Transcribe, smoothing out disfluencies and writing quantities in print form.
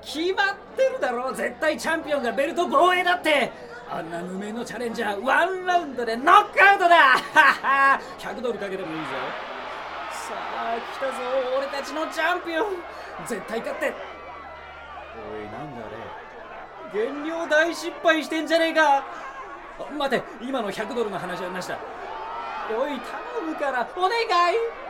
決まってるだろ。絶対チャンピオンがベルト防衛だって。あんな無名のチャレンジャーワンラウンドでノックアウトだ。100ドルかけてもいいぞ。さあ来たぞ、俺たちのチャンピオン。絶対勝って。おい、なんだあれ、減量大失敗してんじゃねえか。待て、今の100ドルの話はなしだ。おい、頼むからお願い。